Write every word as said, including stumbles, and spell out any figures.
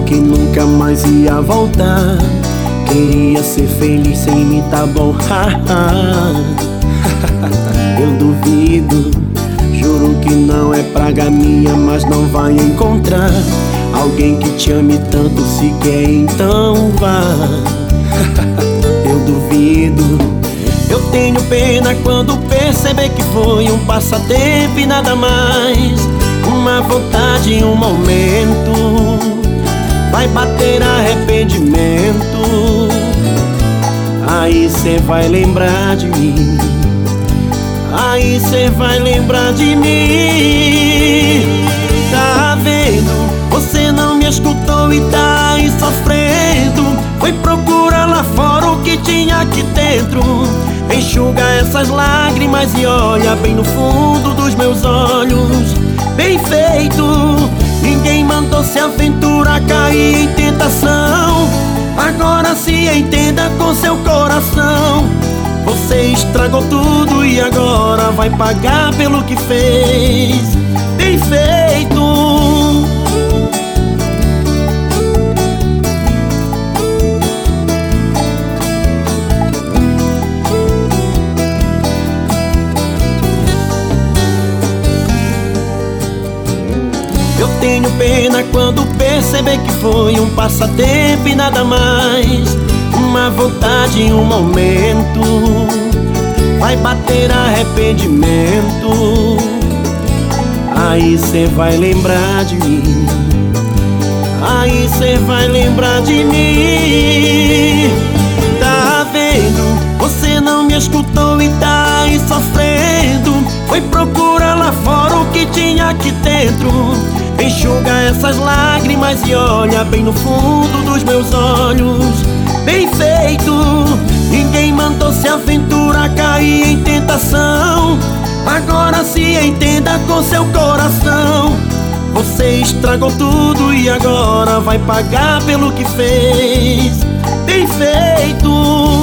que nunca mais ia voltar. Queria ser feliz sem mim, tá bom. Eu duvido, juro que não é praga minha, mas não vai encontrar alguém que te ame tanto. Se quer, então vá. Eu duvido. Eu tenho pena quando perceber que foi um passatempo e nada mais. Uma vontade, um momento, vai bater arrependimento. Aí cê vai lembrar de mim. Aí cê vai lembrar de mim. Tá vendo? Você não me escutou e tá aí sofrendo. Foi procurar lá fora o que tinha aqui dentro. Enxuga essas lágrimas e olha bem no fundo dos meus olhos. Bem feito, ninguém mandou se aventurar, cair em tentação. Agora se entenda com seu coração. Você estragou tudo e agora vai pagar pelo que fez. Bem feito. Eu tenho pena quando perceber que foi um passatempo e nada mais. Uma vontade, um momento, vai bater arrependimento. Aí cê vai lembrar de mim. Aí cê vai lembrar de mim. Tá vendo? Você não me escutou e tá aí sofrendo. Foi procurar lá fora o que tinha aqui dentro. Enxuga essas lágrimas e olha bem no fundo dos meus olhos. Bem feito, ninguém mandou se aventurar, cair em tentação. Agora se entenda com seu coração. Você estragou tudo e agora vai pagar pelo que fez. Bem feito.